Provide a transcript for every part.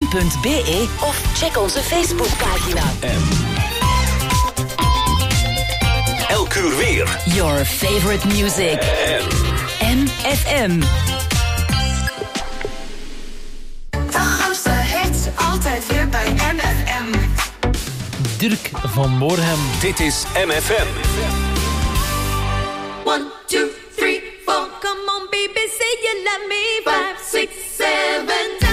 m.be of check onze Facebookpagina. Elk uur weer. Your favorite music. MFM. De grootste hits, altijd weer bij MFM. Dirk van Moorhem. Dit is MFM. 1, 2, 3, 4. Come on baby, say you love me. 5, 6, 7 times.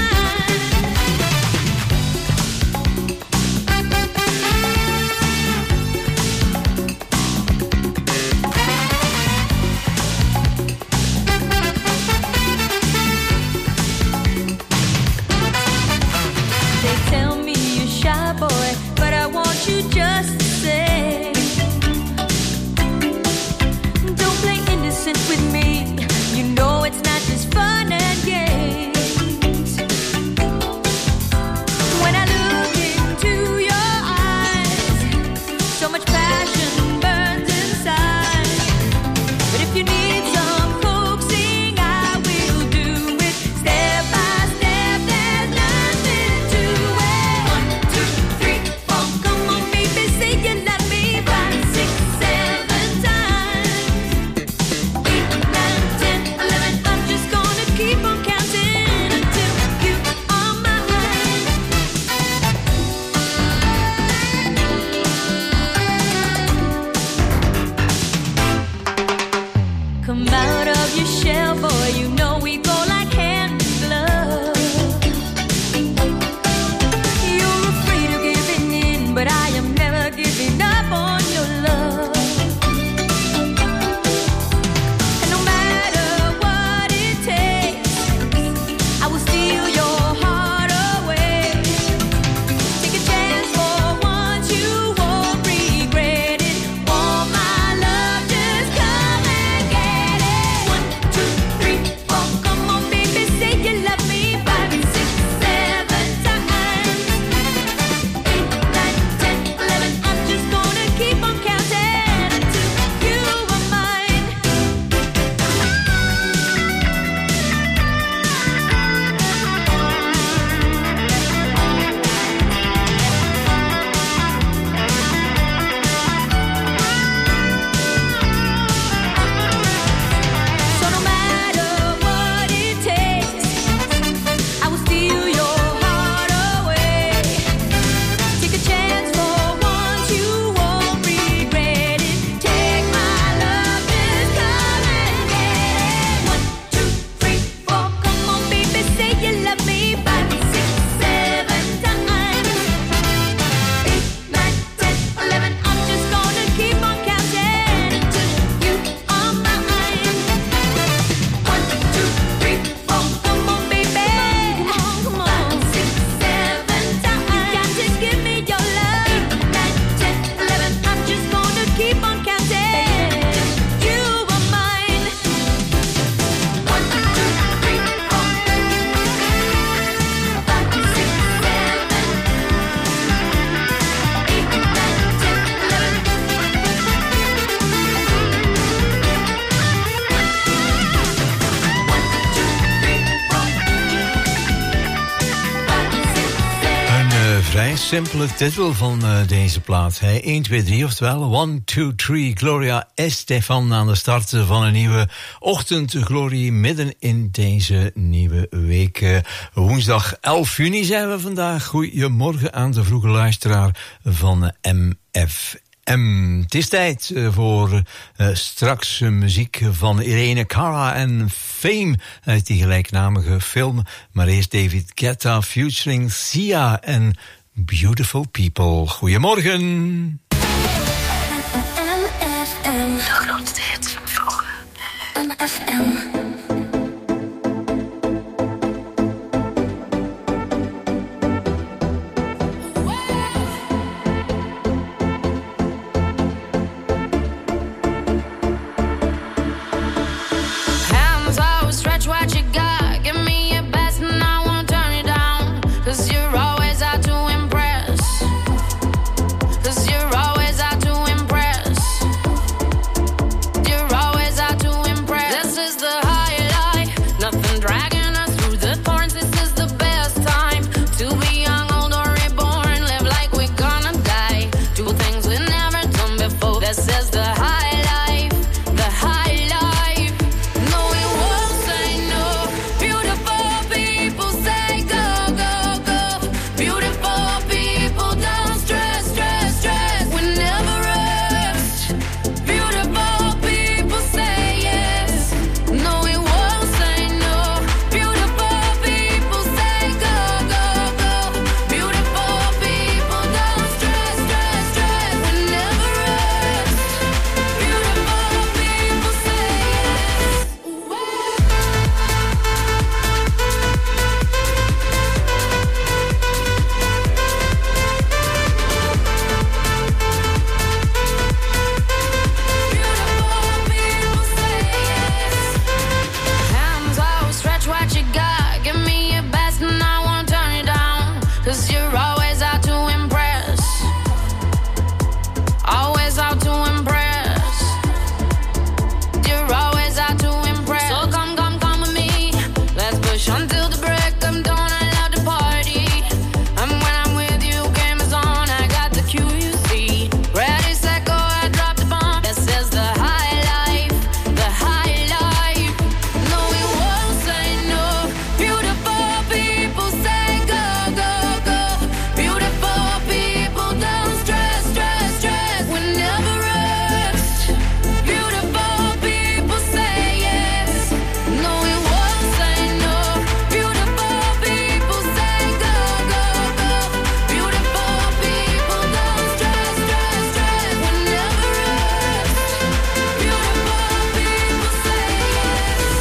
Simpele titel van deze plaat. 1, 2, 3, oftewel 1, 2, 3. Gloria Estefan aan de start van een nieuwe ochtendglorie midden in deze nieuwe week. Woensdag 11 juni zijn we vandaag. Goedemorgen aan de vroege luisteraar van MFM. Het is tijd voor straks muziek van Irene Cara en Fame uit die gelijknamige film. Maar eerst David Guetta featuring Sia en Beautiful People. Goedemorgen. MFM. De grootste hits van vroeger. MFM. This is the heart. 'cause you're always out to impress. Always out to impress. You're always out to impress. So come with me. Let's push until the break of dawn. I love to party. And when I'm with you, game is on. I got the cue, you see. Ready, set, go, I drop the bomb. This is the high life, the high life. No, we won't say no. Beautiful people say go, go, go. Beautiful people don't stress, stress, stress. We never rest. Beautiful people say yes. No, we won't say no. Beautiful people say go, go, go. Beautiful people don't stress, stress, stress. We never rest. Beautiful people say yes.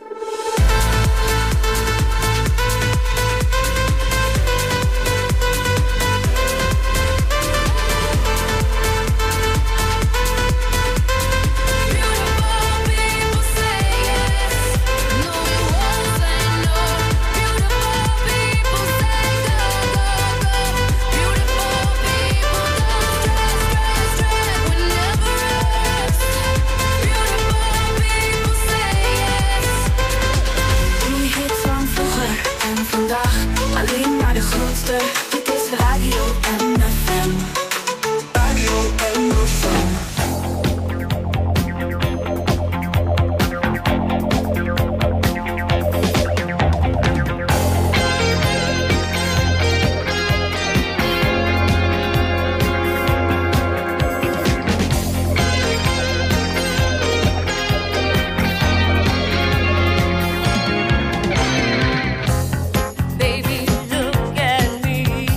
Drie hits van vroeger en vandaag. Alleen maar de grootste. Dit is Radio MFM. Radio MFM. Baby, look at me.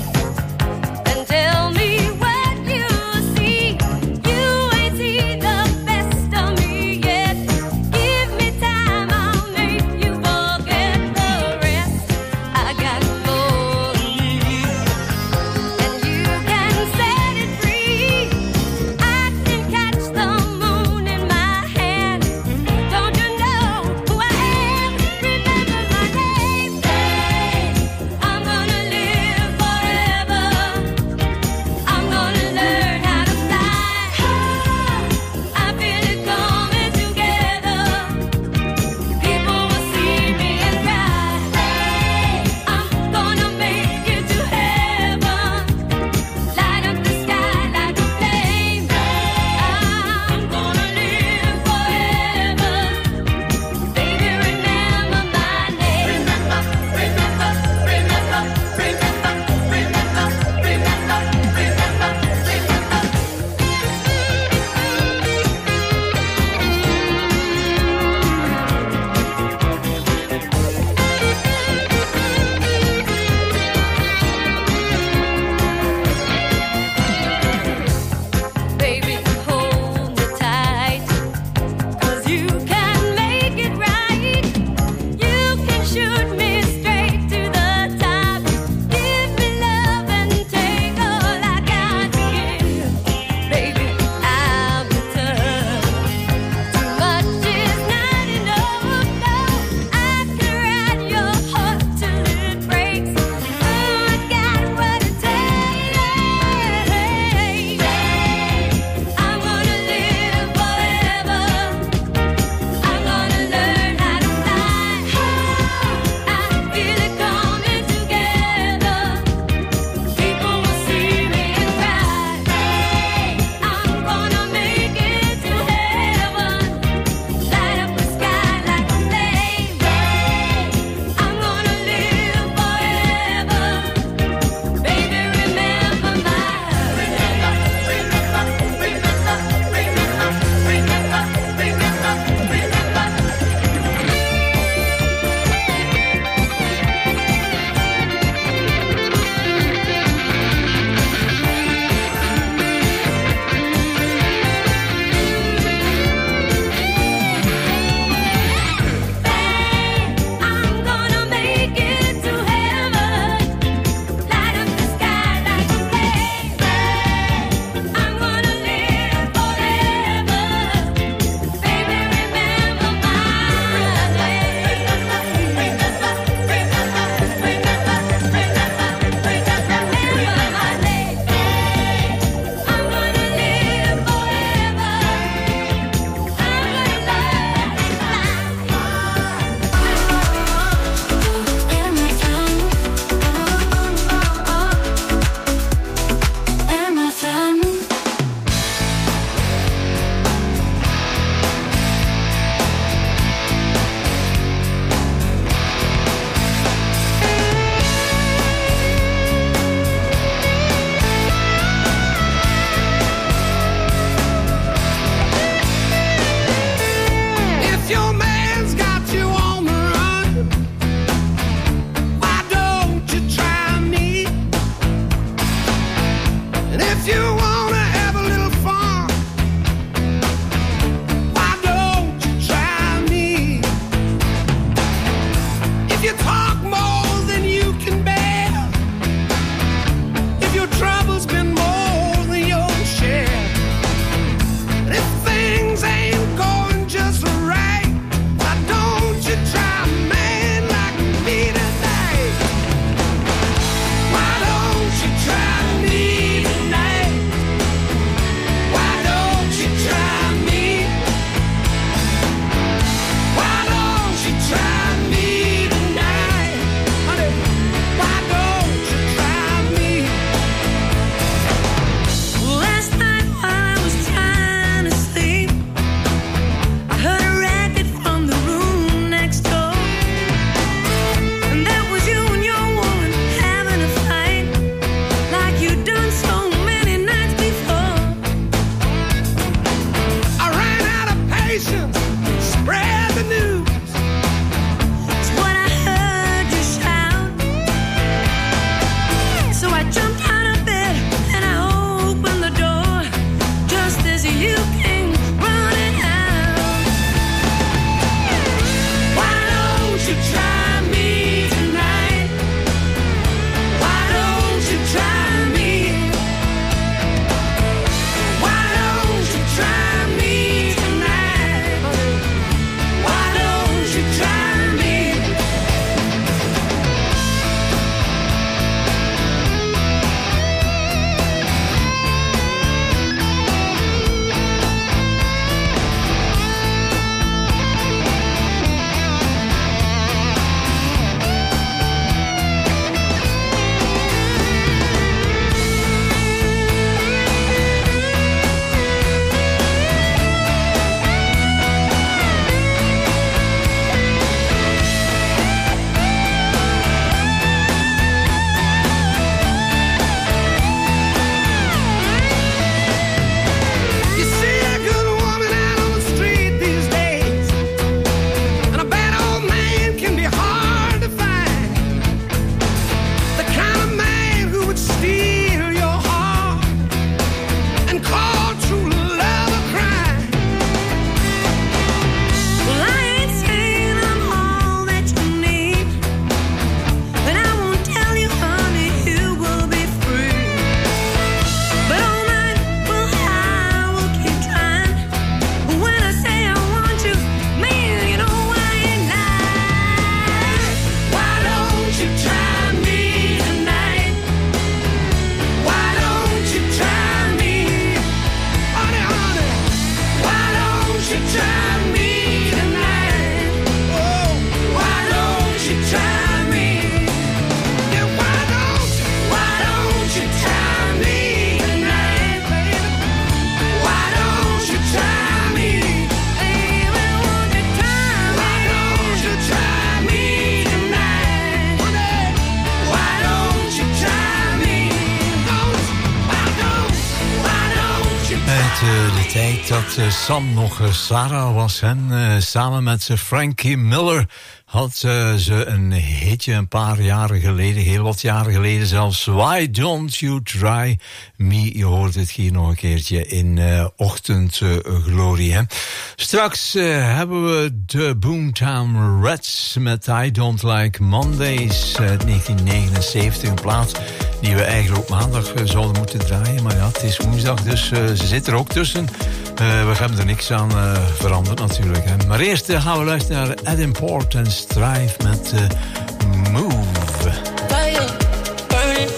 de tijd dat Sam nog Sarah was. En samen met Frankie Miller had ze een hitje een paar jaren geleden, heel wat jaren geleden zelfs. Why Don't You Try Me? Je hoort het hier nog een keertje in Ochtendglorie. Hè? Straks hebben we de Boomtown Rats met I Don't Like Mondays uit 1979. Een plaat die we eigenlijk op maandag zouden moeten draaien. Maar ja, het is woensdag, dus ze zit er ook tussen. We hebben er niks aan veranderd natuurlijk. Hè. Maar eerst gaan we luisteren naar Adam Port en Strive met Move. Fire, burning.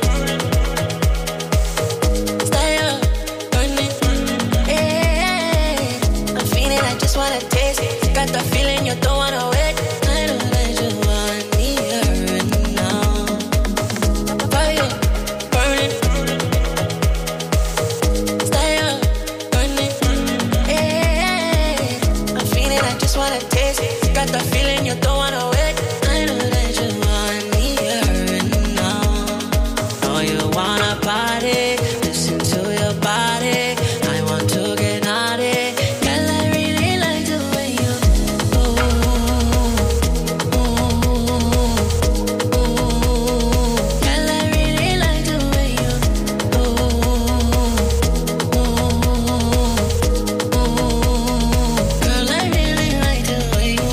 Stay up, burning. Hey, I'm feeling, I just wanna taste it. Got the feeling you don't wanna wait. I know that you want me here and now. Fire, burning. Stay up, burning. Hey, I'm feeling, I just wanna taste it. Got the feeling you don't wanna wait. I know that you want me here and now. Oh, you wanna party? Listen to your body. I want to get naughty. Girl, I really like the way you Girl, I really like the way you Girl, I really like the way you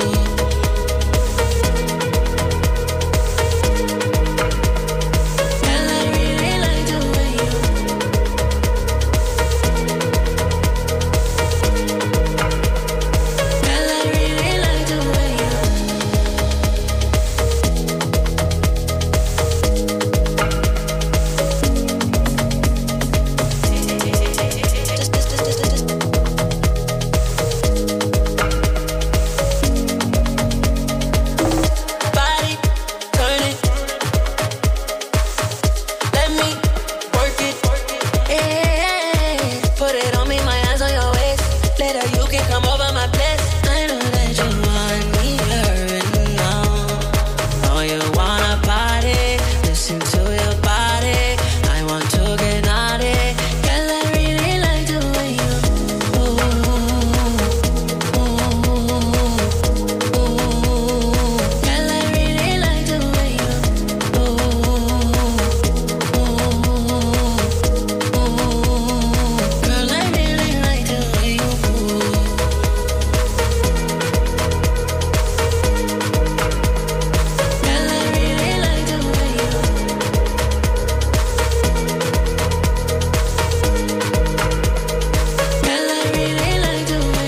Body, turn it. Let me work it. Yeah, put it on me, my hands on your waist. Later you can come over my place. I know that you want me here and now. Oh, you wanna party? Listen to your body. I want to get naughty. Girl, I really like the way you Girl, I really like the way you Girl, I really like the way you Girl, I really like the way you Girl, I really like the way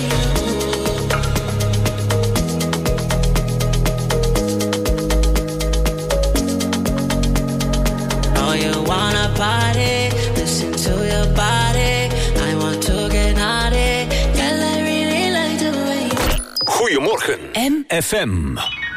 Oh, you wanna party? Listen to your body. I want to get naughty. Girl, I really like the way you Goedemorgen, FM.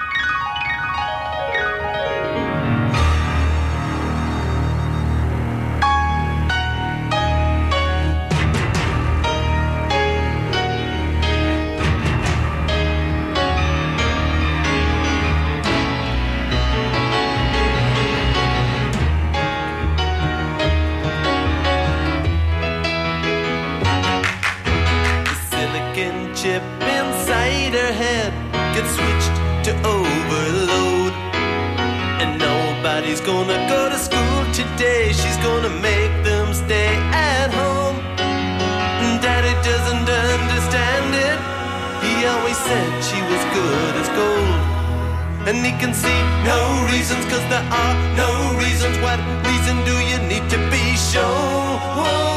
Silicon chip inside her head gets switched to overload. And nobody's gonna go to school today. She's gonna make them stay at home. Daddy doesn't understand it. He always said she was good as gold. And he can see no reasons, 'cause there are no reasons. What reason do you need to be shown?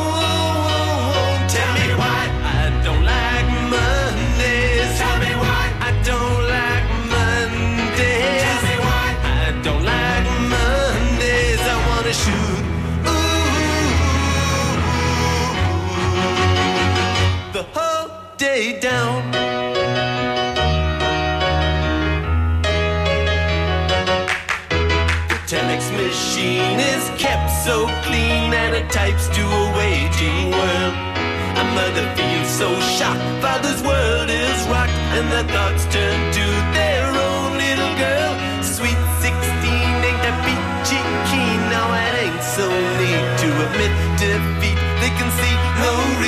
Tell me why I don't like Mondays. Tell me why I don't like Mondays. Tell me why I don't like Mondays. I wanna shoot the whole day down. The telex machine is kept so clean, and it types to a waging world. A mother feels so shocked, father's world is rocked, and their thoughts turn to their own little girl. Sweet 16 ain't that peachy keen. Now it ain't so neat to admit defeat. They can see no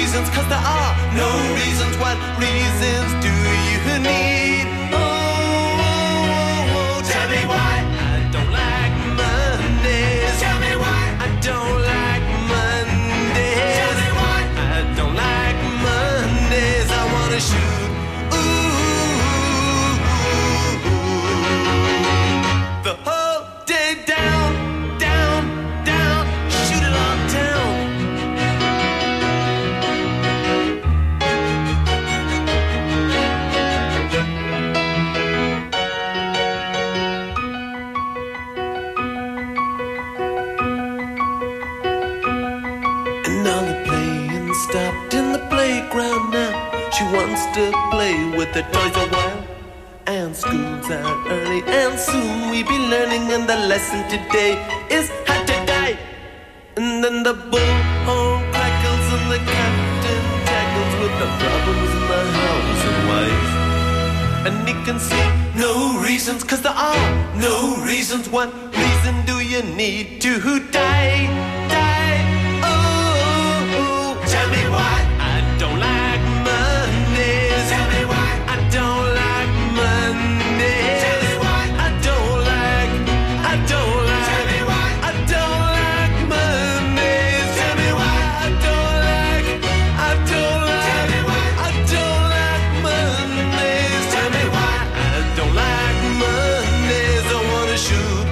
stopped in the playground now. She wants to play with the toys a while. And school's out early, and soon we be learning. And the lesson today is how to die. And then the bullhorn crackles and the captain tackles with the problems in the house and wife. And he can see no reasons, 'cause there are no reasons. What reason do you need to die? Die, oh, tell me why I don't like Mondays. Tell me why I don't like Mondays. Tell me why I don't like, I don't like. Tell me why I don't like Mondays. Tell me why I don't like, I don't like. Tell me why I don't like Mondays. Tell me why I don't like Mondays. I wanna shoot.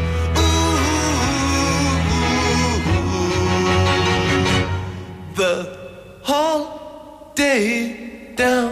The whole day down.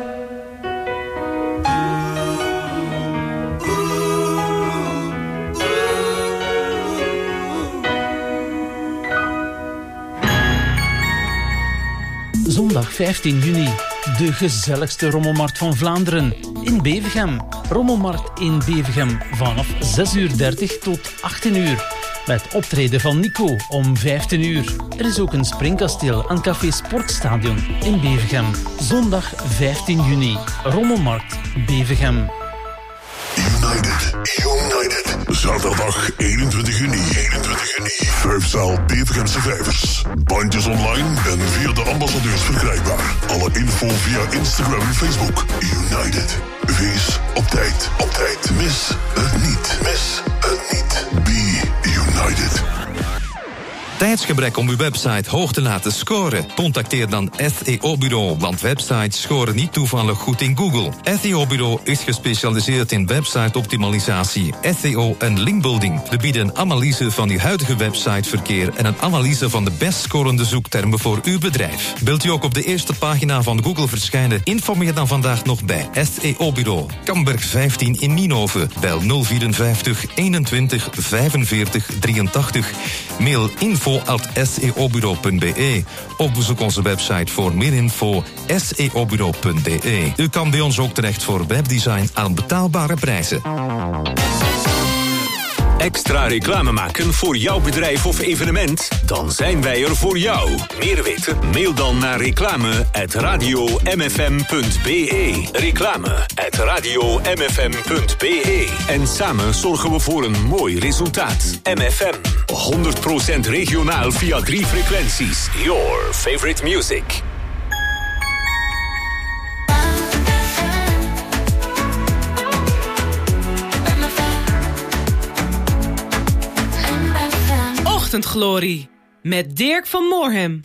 Zondag 15 juni, de gezelligste rommelmarkt van Vlaanderen in Bevergem. Rommelmarkt in Bevergem vanaf 6:30 tot 18:00. Met optreden van Nico om 15:00. Er is ook een springkasteel aan Café Sportstadion in Bevergem. Zondag 15 juni, Rommelmarkt Bevergem. United. Zaterdag 21 juni. Vijfzaal Bevergemse Vijvers. Bandjes online en via de ambassadeurs verkrijgbaar. Alle info via Instagram en Facebook. United. Wees op tijd. Mis het niet. Be United. Tijdsgebrek om uw website hoog te laten scoren? Contacteer dan SEO Bureau, want websites scoren niet toevallig goed in Google. SEO Bureau is gespecialiseerd in website-optimalisatie, SEO en linkbuilding. We bieden een analyse van uw huidige websiteverkeer en een analyse van de best scorende zoektermen voor uw bedrijf. Wilt u ook op de eerste pagina van Google verschijnen? Informeer dan vandaag nog bij SEO Bureau. Kamberg 15 in Nienhoven. Bel 054 21 45 83. Mail info@seobureau.be of bezoek onze website voor meer info seobureau.be. U kan bij ons ook terecht voor webdesign aan betaalbare prijzen. Extra reclame maken voor jouw bedrijf of evenement? Dan zijn wij er voor jou. Meer weten? Mail dan naar reclame@radiomfm.be. Reclame@radiomfm.be. En samen zorgen we voor een mooi resultaat. MFM. 100% regionaal via 3 frequenties. Your favorite music. Ochtendglorie met Dirk van Moorhem.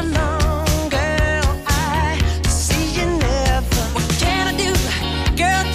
Girl,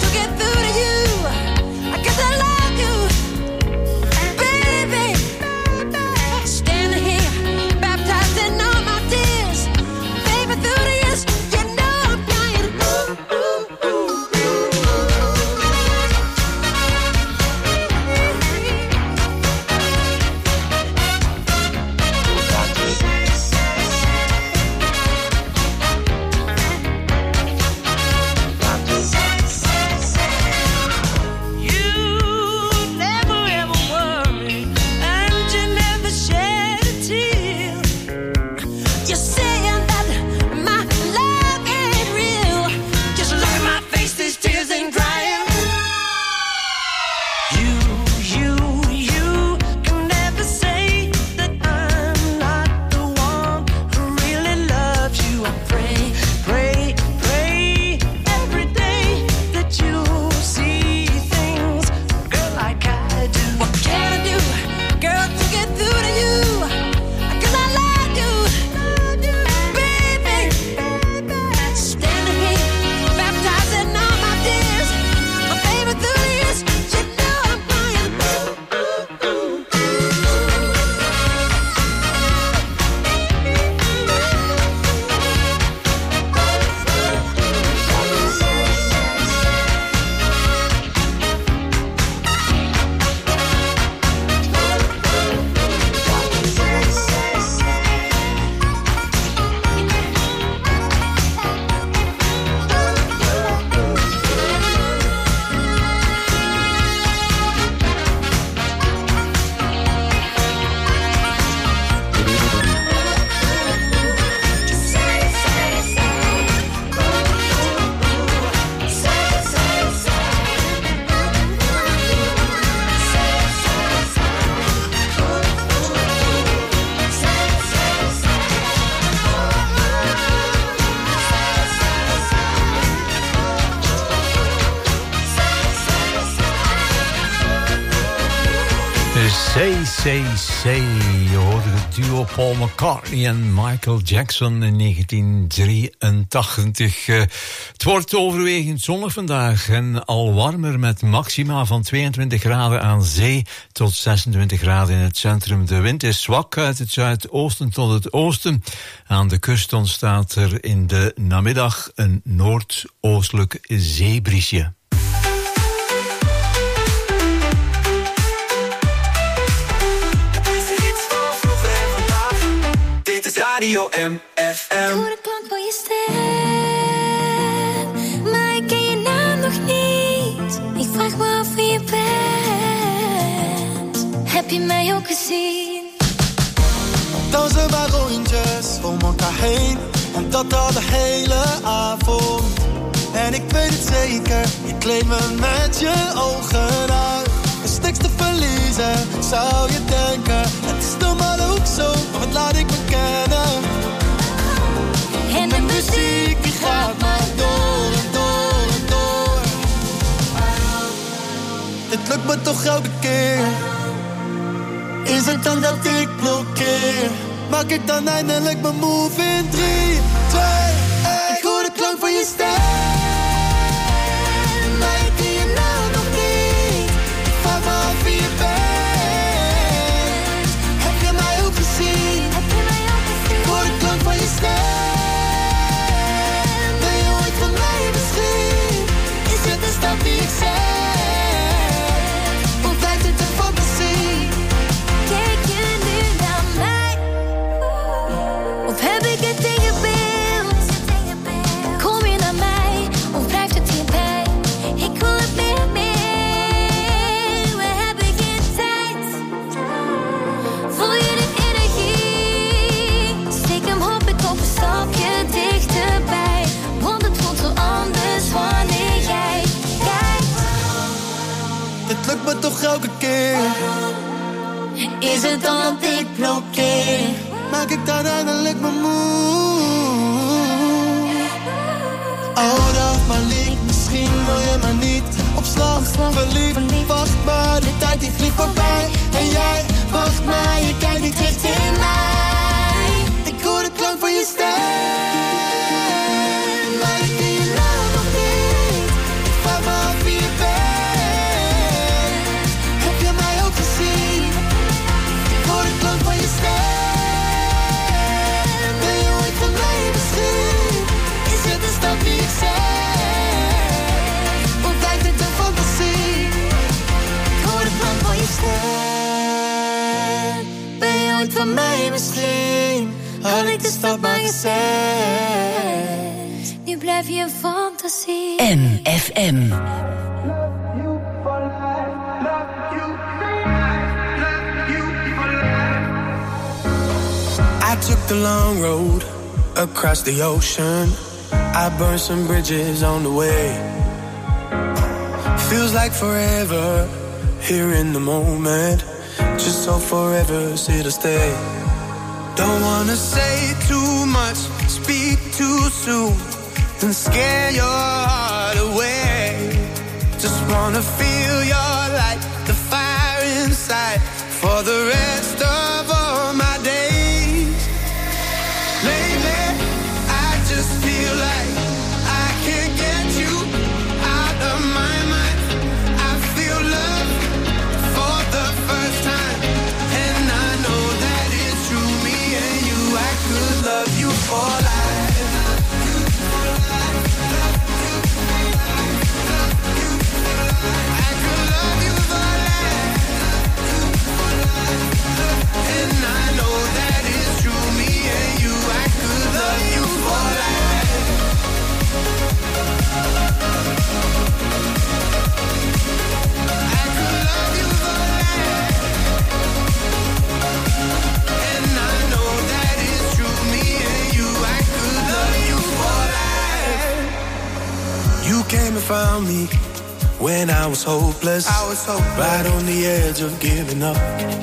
Say. Je hoorde het duo Paul McCartney en Michael Jackson in 1983. Het wordt overwegend zonnig vandaag en al warmer met maxima van 22 graden aan zee tot 26 graden in het centrum. De wind is zwak uit het zuidoosten tot het oosten. Aan de kust ontstaat er in de namiddag een noordoostelijk zeebriesje. Radio MFM. Ik hoor de klank van je stem, maar ik ken je naam nog niet. Ik vraag me af wie je bent. Heb je mij ook gezien? Dansen wij rondjes om elkaar heen, en dat al de hele avond. En ik weet het zeker, je kleedt me met je ogen uit. Dus niks te verliezen, zou je denken. Het is normaal ook zo, maar wat laat ik me kennen. En de muziek die gaat maar door en door en door. Het lukt me toch elke keer. Is het dan dat ik blokkeer? Maak ik dan eindelijk mijn move in 3, 2, 1. Ik hoor de klank van je stem, maar ik ken je naam nog niet. Ik vraag me af wie je bent. Heb je mij ook gezien? Ik hoor de klank van je stem. Ben je ooit van mij misschien? Is het een stap die ik zeg? Of blijft het een fantasie? Kijk je nu naar mij? Of heb ik het ingebeeld? Kom je naar mij? Of blijft het hierbij? Ik wil het meer. We hebben geen tijd. Voel je de energie? Stiekem hoop ik op een stapje dichterbij. Want het voelt zo anders wanneer jij kijkt. Het lukt me toch elke keer. Is het dan dat ik blokkeer? Maak ik dan eindelijk mijn move? Ouder af maar lief, misschien wil je maar niet. Op slag, verliefd, wacht maar, de tijd die vliegt voorbij. En jij, wacht maar, je kijkt niet recht in mij. Ik hoor de klank van je stem, maar ik ken je naam nog niet. Ik vraag me af wie je bent. Heb je mij ook gezien? Ik hoor de klank van je stem. Ben je ooit van mij misschien? Is het een stap die ik zeg? Of blijft het een fantasie? Ik hoor de klank van je stem. Ben je ooit van mij misschien? Had ik de stap maar gezegd. Nu blijf je een fantasie. MFM. I took the long road across the ocean. I burned some bridges on the way. Feels like forever here in the moment. Just so forever's here to stay. Don't wanna say too much, speak too soon, and scare your heart away. Just wanna feel your light, the fire inside, for the rest of all my days. Lately, I just feel like I can't get you out of my mind. I feel love for the first time, and I know that it's true. Me and you, I could love you for life. I could love you for life. And I know that it's true. Me and you, I could love you for life. I could love you for life. And I know that it's true. Me and you, I could love you for life. You came and found me when I was hopeless. Right on the edge of giving up.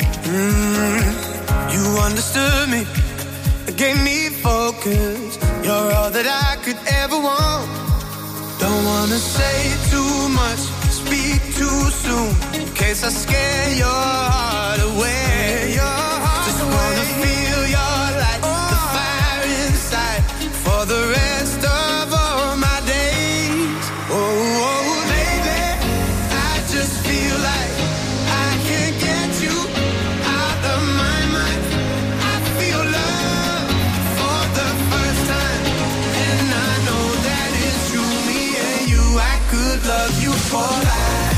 You understood me, gave me focus. You're all that I could ever want. Don't wanna say too much, speak too soon. case I scare your heart away. Just wanna feel your light, the fire inside, for the rest of all my days. Oh, baby, I just feel like I can't get you out of my mind. I feel love for the first time, and I know that it's true. Me and you, I could love you for life.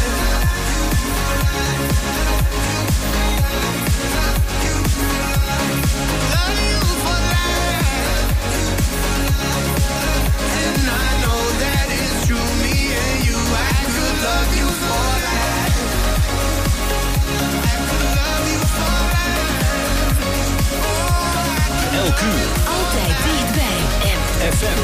Elk uur. Altijd dichtbij. FM.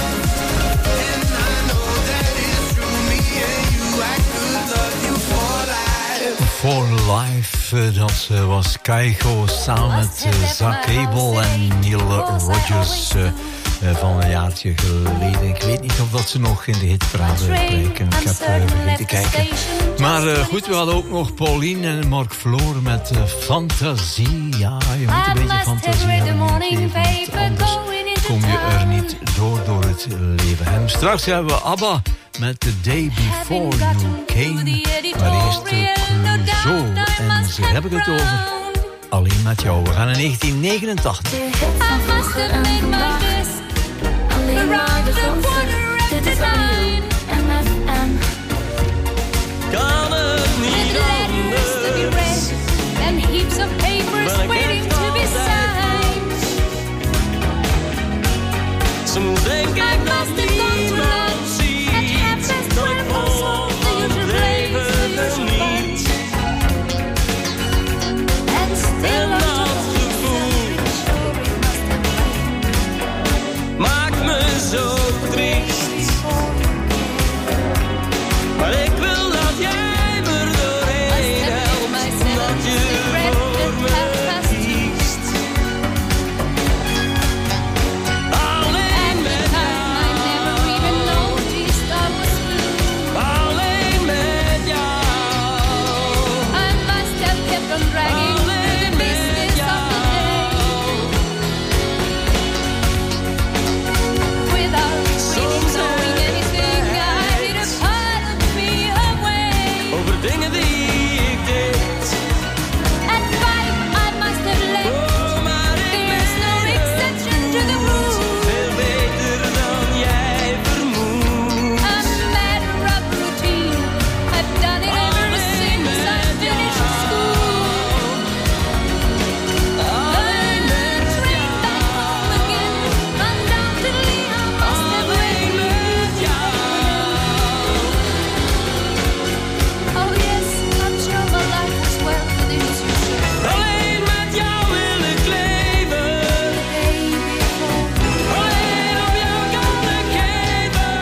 For Life, dat was Keigo samen met Zak Abel en Neil Rogers van een jaartje geleden. Ik weet niet of dat ze nog in de hitparade breken. Ik heb vergeten kijken. Maar goed, we hadden ook nog Pauline en Mark Floor met Fantasie. Ja, je moet een beetje fantasie hebben, want anders kom je er niet door het leven. En straks hebben we ABBA met The Day Before You Came. Maar eerst Clouseau. En ze hebben het over Alleen met jou. We gaan in 1989. Kan het niet anders? And heaps of papers waiting to be signed. Soms denk ik dat niemand ziet dat voor het leven geniet. En dat gevoel maakt me zo triest. Maar ik wil dat jij me doorheen helpt, dat je voor me kiest. Alleen met jou, alleen met jou, alleen met jou. Soms over dingen die ik deed. Oh, maar ik ben veel beter dan jij vermoedt. Alleen met jou, alleen met jou, alleen met jou. Alleen met jou wil ik leven. Alleen op jou kan ik geven.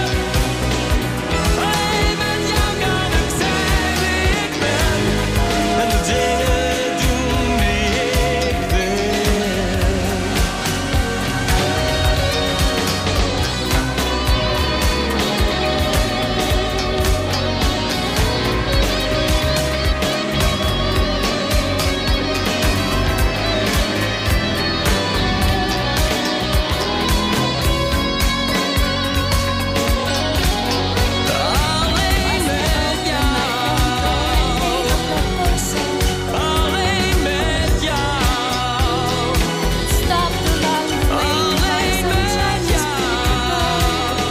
Alleen met jou kan ik zijn wie ik ben. En de dingen doen die ik wil. Alleen met jou, alleen met jou, alleen met jou.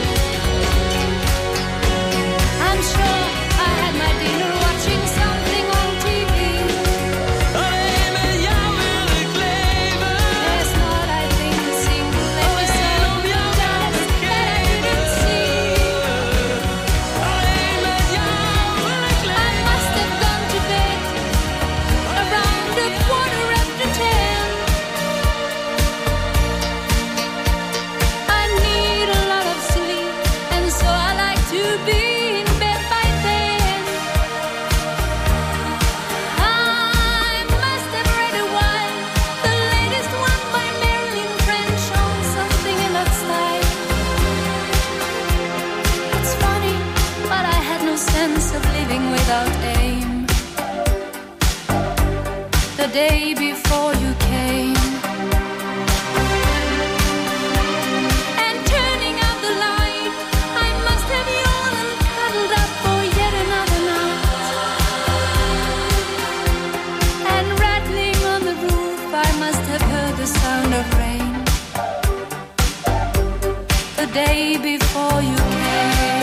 I'm sure I had my dinner watching something on TV. Alleen met jou wil ik leven. Last night I think a single episode Alleen op jou kan ik geven. Alleen met jou wil ik I leven. must have gone to bed around a 10:15. I need a lot of sleep, and so I like to be in bed by then. I must have read a while, the latest one by Marilyn French on something in that style. It's funny, but I had no sense of living without a day before you came. And turning out the light, I must have yawned and cuddled up for yet another night. And rattling on the roof, I must have heard the sound of rain. The day before you came.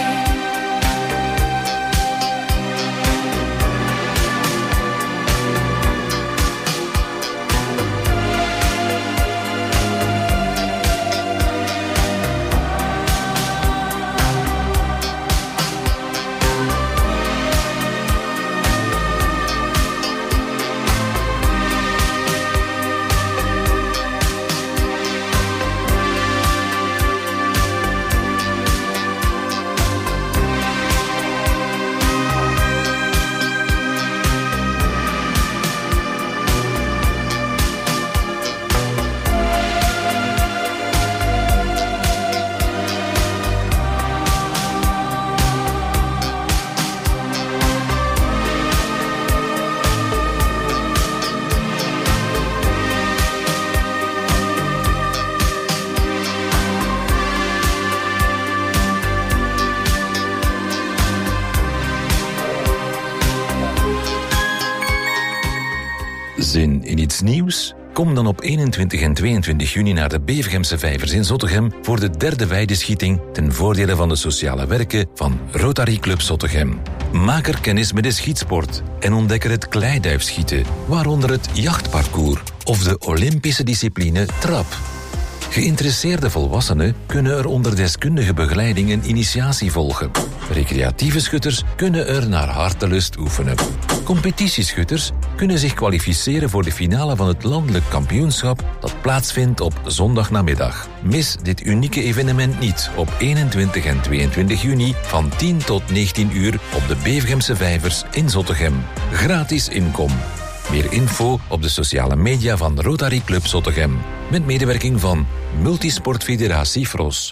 Zin in iets nieuws? Kom dan op 21 en 22 juni naar de Bevegemse Vijvers in Zottegem voor de derde weideschieting ten voordele van de sociale werken van Rotary Club Zottegem. Maak er kennis met de schietsport en ontdek er het kleiduifschieten, waaronder het jachtparcours of de Olympische discipline trap. Geïnteresseerde volwassenen kunnen er onder deskundige begeleiding een initiatie volgen. Recreatieve schutters kunnen er naar hartelust oefenen. Competitieschutters kunnen zich kwalificeren voor de finale van het landelijk kampioenschap dat plaatsvindt op zondagnamiddag. Mis dit unieke evenement niet op 21 en 22 juni van 10 tot 19 uur op de Bevegemse Vijvers in Zottegem. Gratis inkom. Meer info op de sociale media van Rotary Club Zottegem. Met medewerking van Multisportfederatie Fros.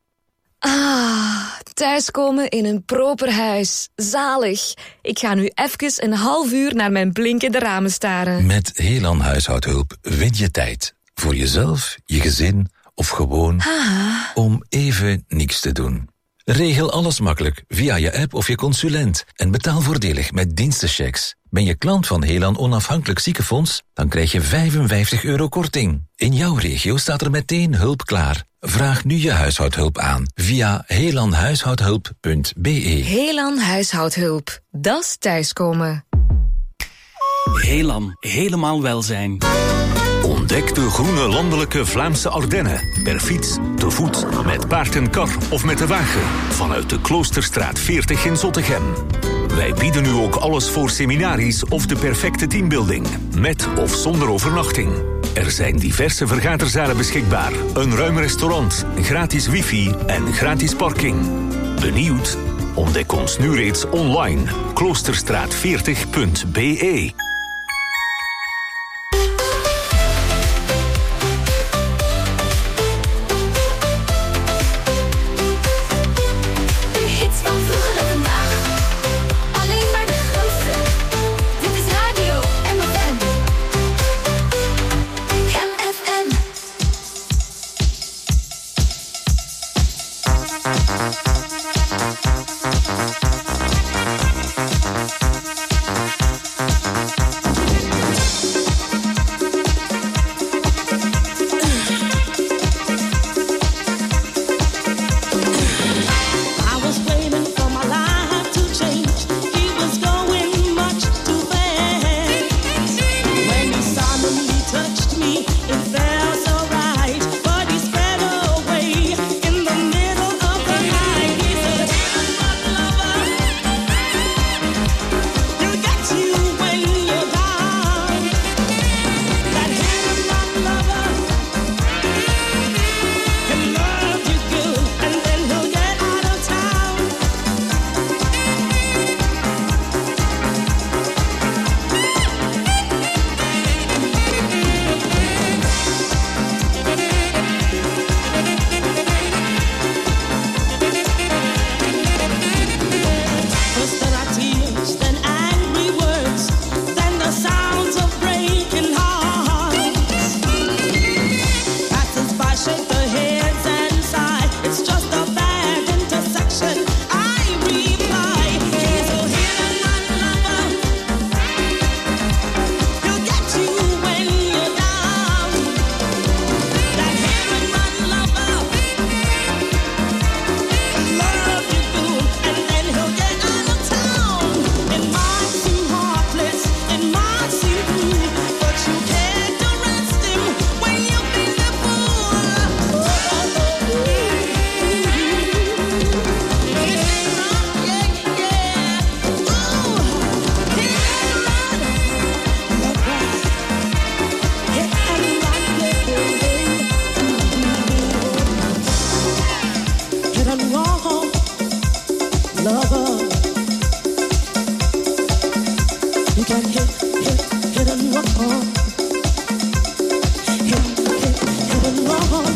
Thuiskomen in een proper huis. Zalig. Ik ga nu even een half uur naar mijn blinkende ramen staren. Met Helan Huishoudhulp win je tijd. Voor jezelf, je gezin of gewoon om even niks te doen. Regel alles makkelijk via je app of je consulent en betaal voordelig met dienstenchecks. Ben je klant van Helan Onafhankelijk Ziekenfonds? Dan krijg je €55 korting. In jouw regio staat er meteen hulp klaar. Vraag nu je huishoudhulp aan via helanhuishoudhulp.be. Helan Huishoudhulp. Dat is thuiskomen. Helan, helemaal welzijn. Ontdek de groene landelijke Vlaamse Ardennen. Per fiets, te voet, met paard en kar of met de wagen. Vanuit de Kloosterstraat 40 in Zottegem. Wij bieden nu ook alles voor seminaries of de perfecte teambuilding. Met of zonder overnachting. Er zijn diverse vergaderzalen beschikbaar. Een ruim restaurant, gratis wifi en gratis parking. Benieuwd? Ontdek ons nu reeds online. Kloosterstraat40.be. lover. You can hit and run. Hit and run.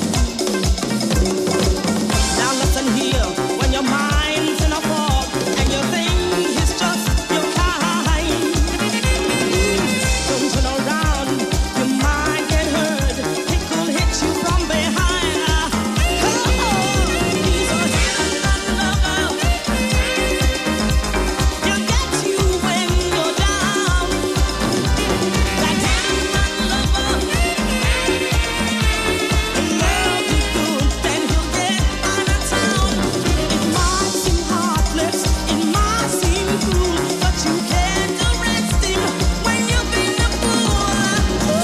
Now listen here, when your mind's in a fog and you think it's just your kind, don't turn around, your mind get hurt. It could hit you from behind. Come on, he's a hit and run lover. You get you when you're down. That hit and run lover. He loves you good, then he'll get out of town. It might seem heartless, it might seem cruel, but you can't arrest him when you've been a fool.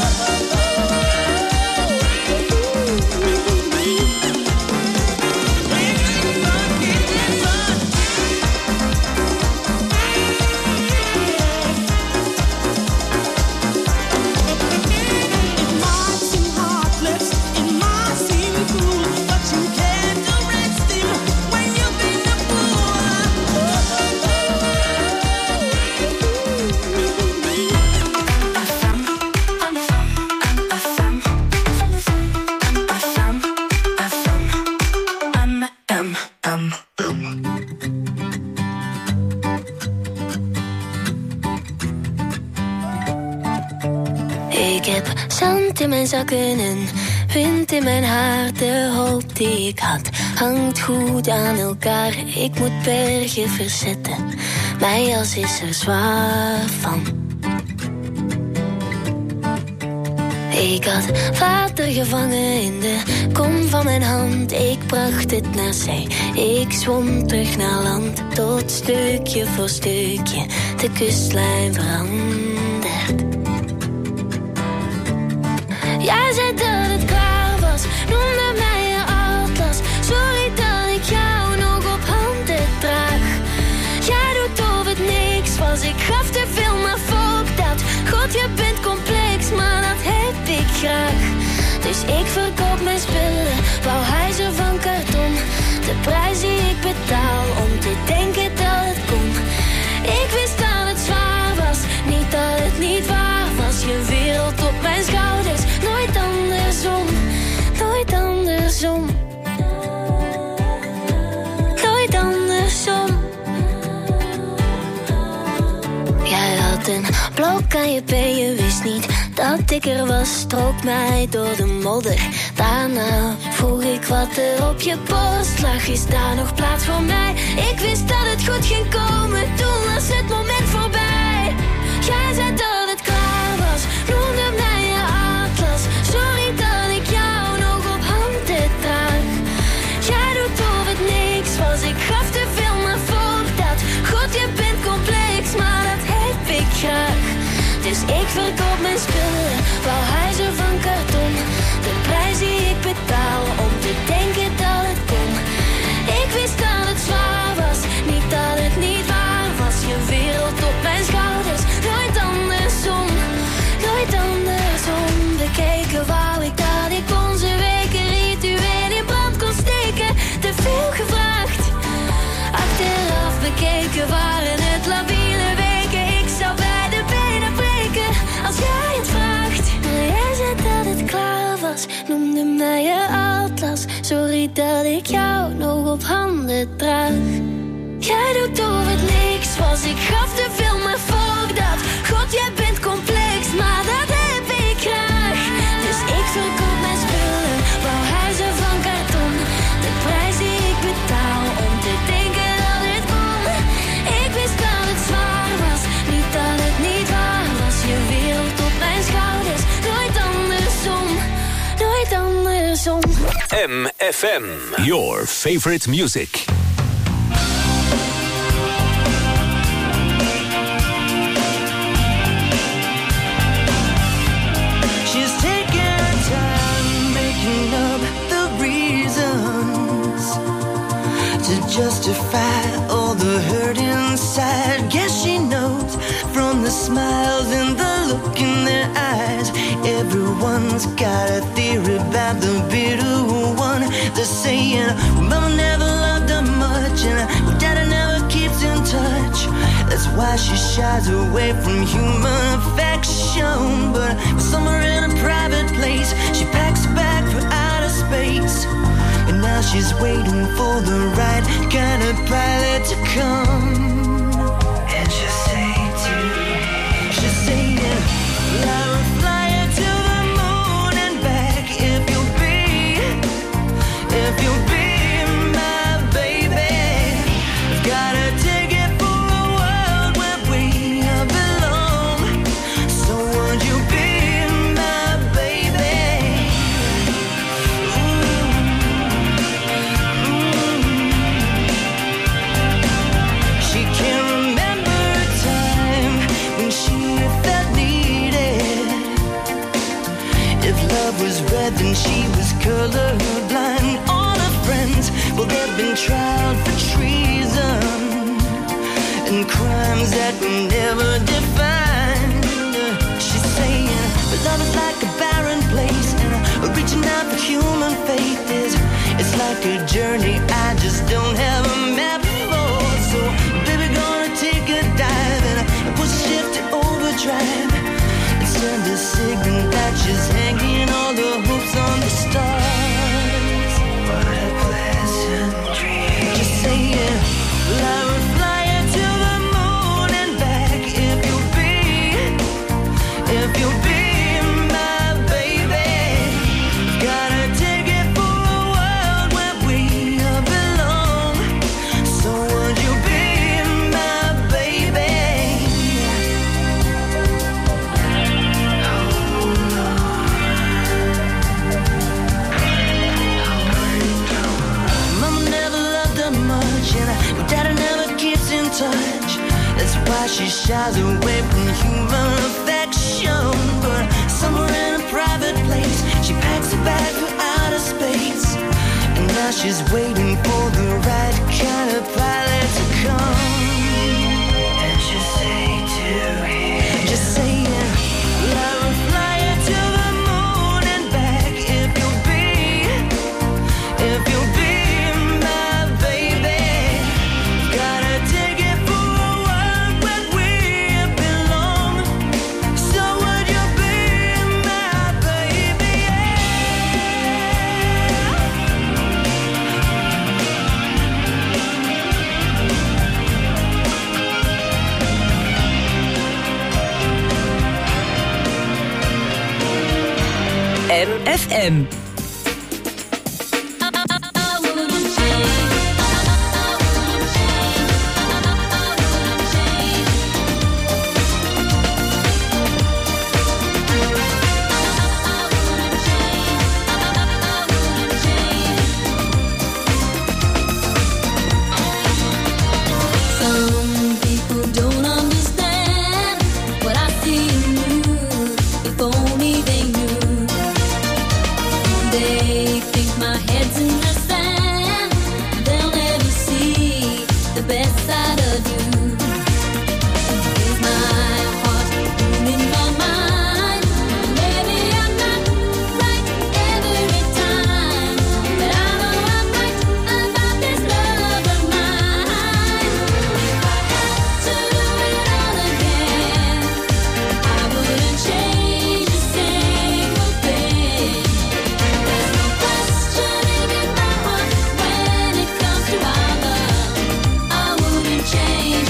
It might seem heartless, it might seem cruel, but you can't arrest him when you've been a Ik heb zand in mijn zakken en wind in mijn haar. De hoop die ik had hangt goed aan elkaar. Ik moet bergen verzetten, mijn jas is er zwaar van. Ik had water gevangen in de kom van mijn hand. Ik bracht het naar zee, ik zwom terug naar land. Tot stukje voor stukje de kustlijn verandert. Jij zei dat het klaar was, noemde mij je atlas. Sorry dat ik jou nog op handen draag. Jij doet of het niks was, ik gaf te veel, maar fuck dat. God, je bent complex, maar dat heb ik graag. Dus ik verkoop mijn spullen, wou huizen van karton. De prijs die ik betaal om te denken dat het kon. Ik wist dat het zwaar was, niet dat het niet waar was. Je wereld op mijn schouders, nooit andersom, nooit andersom. Nooit andersom. Jij had een blok aan je been, je wist niet dat ik er was. Strook mij door de modder, daarna vroeg ik wat er op je borst lag. Is daar nog plaats voor mij? Ik wist dat het goed ging komen, toen was het moment voorbij. Jij zei dat het klaar was, noemde mij je atlas. Sorry dat ik jou nog op handen draag. Jij doet of het niks was, ik gaf te veel, maar fuck dat. God, je bent complex, maar dat heb ik graag. Dus ik verkoop mijn spullen, wou huizen van karton. De prijs die ik betaal om te denken dat het kon. Ik wist dat het zwaar was, niet dat het niet waar was. Je wereld op mijn schouders, nooit andersom, nooit andersom. Bekeken wou ik dat ik onze weken ritueel in brand kon steken. Te veel gevraagd, achteraf bekeken waren het labiele weken. Ik zou bij de benen breken als jij het vraagt. Maar jij zei dat het klaar was, noemde mij je atlas. Sorry dat ik jou nog op handen draag. Jij doet of het niks was, ik gaf te veel, maar fuck dat. God, jij bent complex, maar dat heb ik graag. Dus ik verkoop mijn spullen, wou huizen van karton. De prijs die ik betaal om te denken dat het kon. Ik wist dat het zwaar was, niet dat het niet waar was. Je wereld op mijn schouders, nooit andersom, nooit andersom. MFM, your favorite music. She's taking her time making up the reasons to justify all the hurt inside. Guess she knows from the smiles and the look in their eyes. Everyone's got a theory about the bitter one. They're saying, well, Mama never loved her much and Daddy never cared. she shies away from human affection. But somewhere in a private place, she packs a bag for outer space. And now she's waiting for the right kind of pilot to come. And she'll say to me, she'll say, yeah, I will fly her to the moon and back if you'll be my baby. I've got a ticket for a world where we belong. So would you be my baby? She can't remember a time when she felt needed. If love was red, then she was colorblind. All her friends, well, they've been tried for treason and crimes that were never defined. She's saying, but love is like a barren place, and reaching out for human faith it's like a journey I just don't have a map for. So, baby, gonna take a dive and push the ship to overdrive and send a signal that she's hanging all the hopes on the stars. What a pleasant dream. Just say it. Well, I will fly her to the moon and back if you'll be my baby. Got a ticket for a world where we belong. So would you be my baby? Mama never loved her much, and her daddy never keeps in touch. That's why she shies away from human affection. But somewhere in a private place, she packs a bag for outer space. And now she's waiting for the right kind of pilot to come. And she'll say to him, just say it, I will fly her to the moon and back if you'll be my baby. Got a ticket for a world where we belong. So would you be my baby? MFM. Some people don't understand what I see in you. If only they knew. They think my head's in the sand. They'll never see the best side of you. Here's my heart in my mind. Maybe I'm not right every time, but I know I'm right about this love of mine. If I had to do it all again, I wouldn't change a single thing. There's no questioning in my heart when it comes to our love. I wouldn't change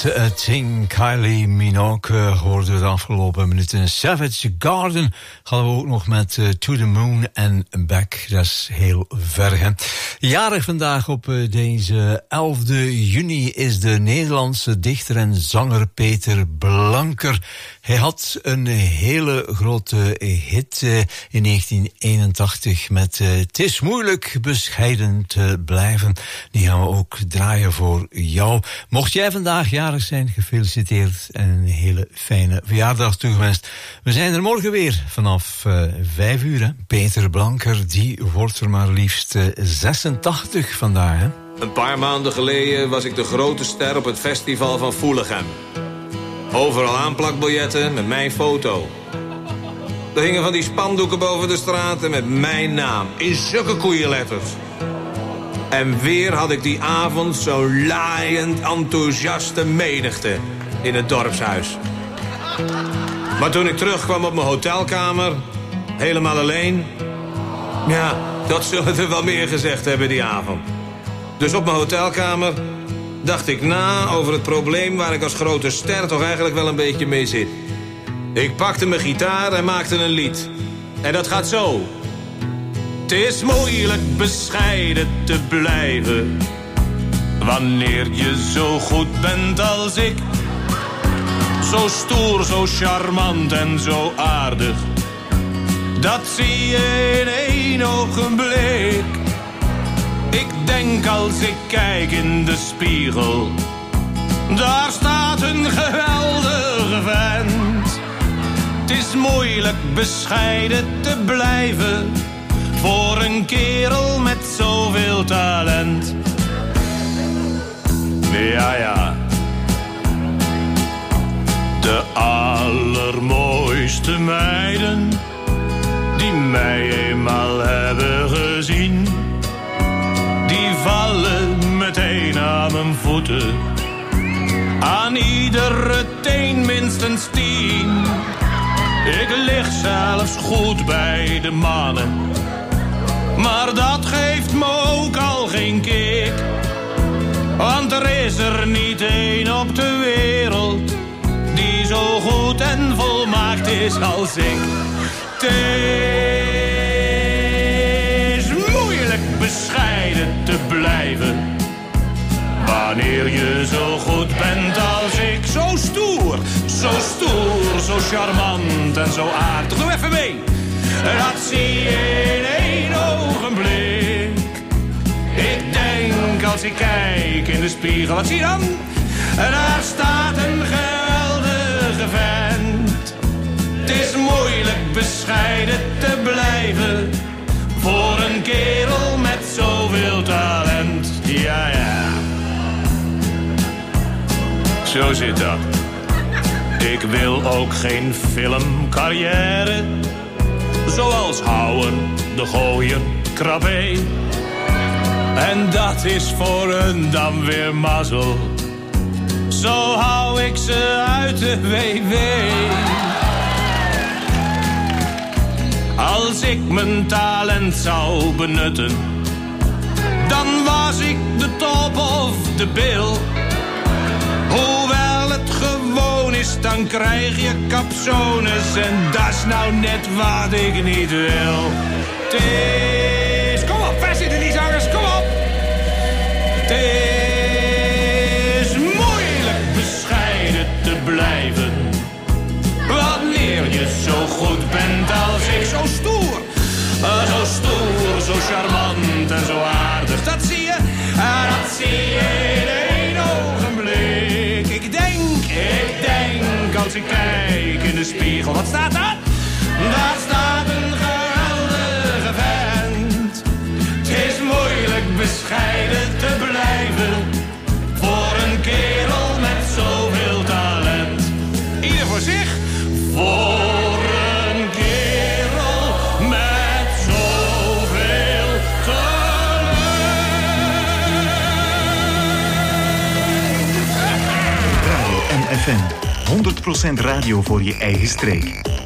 Ting Kylie Minogue hoorden we de afgelopen minuten. Savage Garden hadden we ook nog met To the Moon and Back. Dat is heel ver, hè. Jarig vandaag op deze 11e juni is de Nederlandse dichter en zanger Peter Blanker. Hij had een hele grote hit in 1981 met Het is moeilijk bescheiden te blijven. Die gaan we ook draaien voor jou. Mocht jij vandaag jarig zijn, gefeliciteerd en een hele fijne verjaardag toegewenst. We zijn er morgen weer vanaf 5 uur. Hè. Peter Blanker, die wordt er maar liefst 86 vandaag. Hè. Een paar maanden geleden was ik de grote ster op het festival van Voelichem. Overal aanplakbiljetten met mijn foto. Er hingen van die spandoeken boven de straten met mijn naam. In zulke koeienletters. En weer had ik die avond zo'n laaiend enthousiaste menigte in het dorpshuis. Maar toen ik terugkwam op mijn hotelkamer, helemaal alleen... ja, dat zullen er wel meer gezegd hebben die avond. Dus op mijn hotelkamer dacht ik na over het probleem waar ik als grote ster toch eigenlijk wel een beetje mee zit. Ik pakte mijn gitaar en maakte een lied. En dat gaat zo. Het is moeilijk bescheiden te blijven wanneer je zo goed bent als ik. Zo stoer, zo charmant en zo aardig. Dat zie je in één ogenblik. Ik denk als ik kijk in de spiegel, daar staat een geweldige vent. Het is moeilijk bescheiden te blijven voor een kerel met zoveel talent. Ja, ja. De allermooiste meiden die mij eenmaal hebben gezien, die vallen meteen aan mijn voeten. Aan iedere teen minstens 10. Ik lig zelfs goed bij de mannen, maar dat geeft me ook al geen kick. Want er is er niet één op de wereld die zo goed en volmaakt is als ik. Het is moeilijk bescheiden te blijven wanneer je zo goed bent als ik. Zo stoer, zo charmant en zo aardig. Doe even mee. Dat zie je in één ogenblik. Ik denk als ik kijk in de spiegel, wat zie je dan? Daar staat een geweldige vent. Het is moeilijk bescheiden te blijven voor een kerel met zoveel talent. Ja, ja. Zo zit dat. Ik wil ook geen filmcarrière, zoals Houwen, De Gooien, Krabbe. En dat is voor hun dan weer mazzel. Zo hou ik ze uit de WW. Als ik mijn talent zou benutten, dan was ik de top of de bill. Hoewel het gewoon is, dan krijg je capsones. En dat is nou net wat ik niet wil. Het is... Kom op, waar zitten die zangers? Kom op! Het is moeilijk bescheiden te blijven wanneer je zo goed bent als ik. Zo stoer, zo charmant en zo aardig. Dat zie je in één ogenblik. Ik denk als ik kijk in de spiegel. Wat staat daar? Daar staat een geweldige vent. Het is moeilijk bescheiden te blijven voor een kerel met zoveel talent. Ieder voor zich. Voor een kerel met zoveel talent. Radio en FM. 100% radio voor je eigen streek.